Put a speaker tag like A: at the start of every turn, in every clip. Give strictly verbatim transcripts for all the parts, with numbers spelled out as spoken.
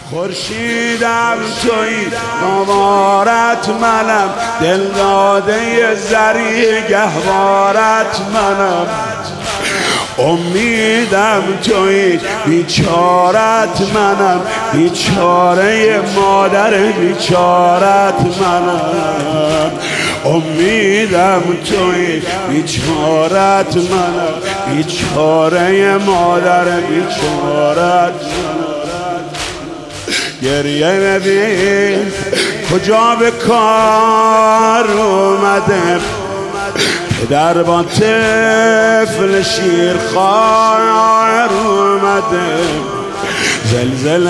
A: خورشیدم تویی قمارت منم، دل داده زری گهوارت منم. امیدم تویی بیچارت منم، بیچاره مادر بیچارت منم. امیدم تویی بیچارت منم، بیچاره مادر بیچارت منم. گریه ببین کجا به کار اومده، پدر با طفل شیرخوار اومده. زلزله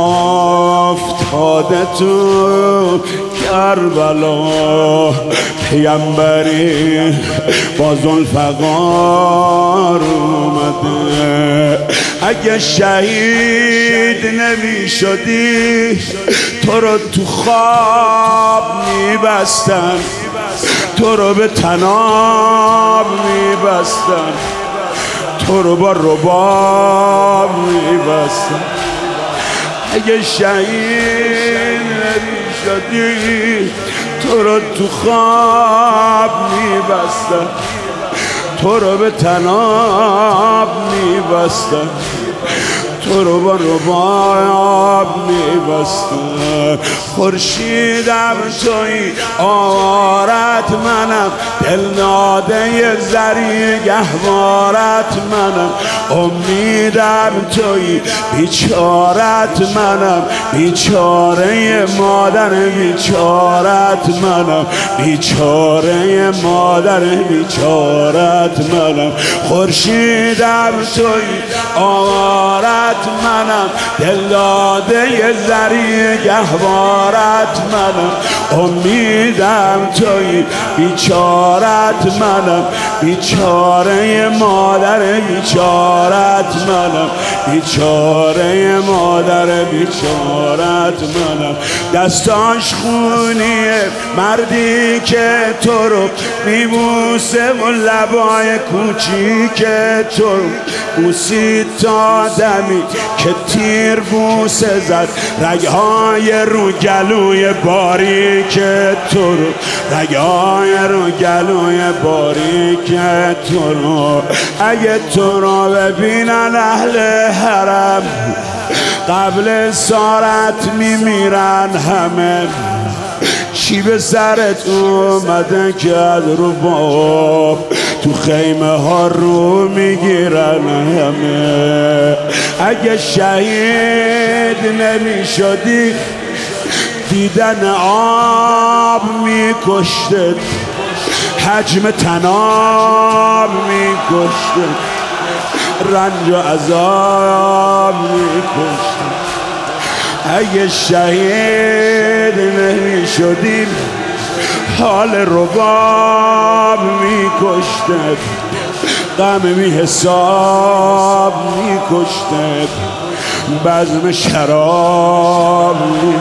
A: افتاده تو کربلا، پیامبری با ذوالفقار اومده. اگه شهید نمی شدی تو رو تو خواب میبستن، تو رو به طناب میبستن، تو رو با رباب میبستن. اگه شهید نمی شدی تو رو تو خواب میبستن، تو رو به طناب میبستن، تو رو با رباب میبستن. خورشیدم تویی آوارت منم، دل داده زری گهوارت منم. امیدم تویی بیچارت منم، بیچاره مادر بیچارت منم، بیچاره مادر بیچارت منم. خورشیدم تویی آوارت منم، دل داده زری گهوارت منم. امیدم تویی بیچارت منم، بیچاره مادر بیچارت منم، بیچاره مادر بیچارت منم. دستاش خونیه مردی که تو رو میبوسه و لبای کوچیک تو رو بوسید تا دمی که تیر بوسه زد. رگهای رو گلوی باریک تو رو، رگهای رو گلوی باریک تو رو. اگه تو رو ببینن اهل حرم قبل سارت میمیرن همه. چی به سرت اومده که از رو باب تو خیمه ها رو میگیرن همه. اگه شهید نمی شدی دیدن آب میکشته، حجم تناب میکشته، رنج و عذاب میکشته. اگه شهید نمی شدیم حال رباب میکشته، غم بی حساب میکشته، بزم شراب می.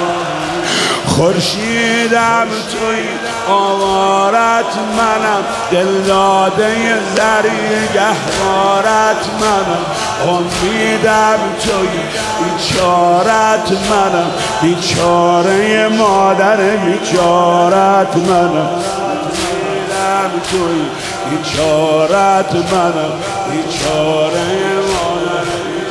A: خورشیدم تویی آوارت منم، دل داده زری گهوارت منم. امیدم تویی بیچارت منم، بیچاره مادر بیچارت منم. امیدم تویی بیچارت منم، بیچاره مادر.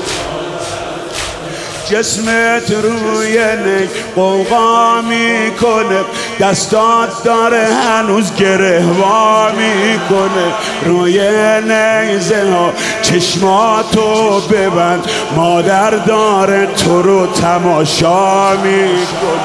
A: جسمت روی نی قوقا میکنه، دستات داره هنوز گره وا میکنه. روی نیزه ها چشماتو ببند، مادر داره تو رو تماشا میکنه.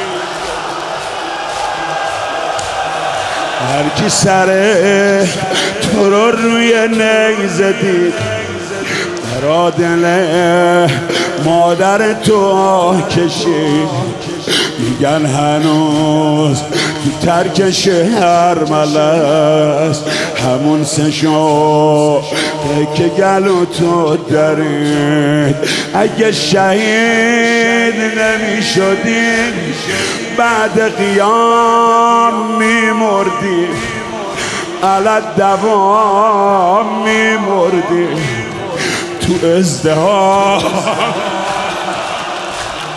A: هر کی سر تو رو روی نیزه دید را دل مادر تو کشید. میگن هنوز تو ترک شهر ملست، همون سه شو که گلو تو درید. اگه شهید نمی شدیم بعد قیام میمردیم، علت دوام میمردیم تو ازدهام.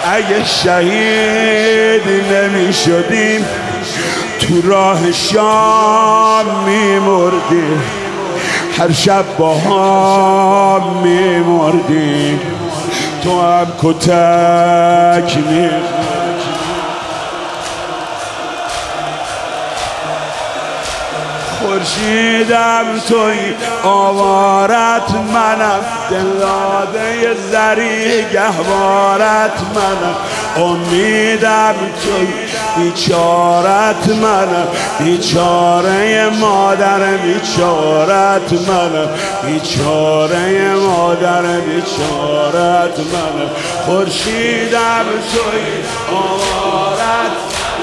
A: اگه شهید نمی شدیم تو راه شام می مردیم، هر شب با هم می مردیم، تو هم کتک می خورشیدم توی آوارت منم، دلاده زری گهوارت منم، امیدم توی بیچارت منم، بیچاره مادر بیچارت منم، بیچاره مادر بیچارت منم، خورشیدم توی آوارت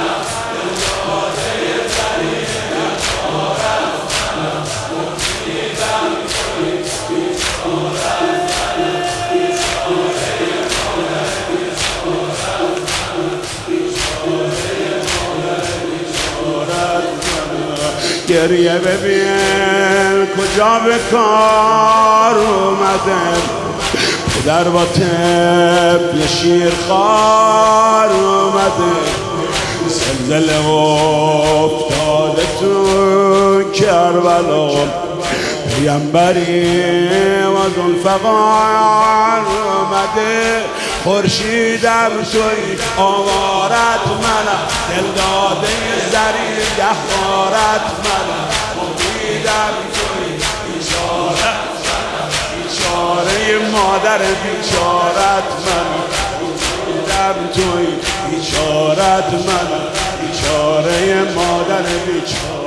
A: گریه ببین کجا به کار اومده، پدر با طفل شیرخوار اومده، زلزله افتاده تو کربلا، پیامبری و ذوالفقار اومده، خورشیدم توی آوارت منم، دلداده زری گهوارت منم، امیدم توی بیچارت منم، بیچاره مادر بیچارت منم، امیدم توی بیچارت منم، بیچاره مادر بیچارت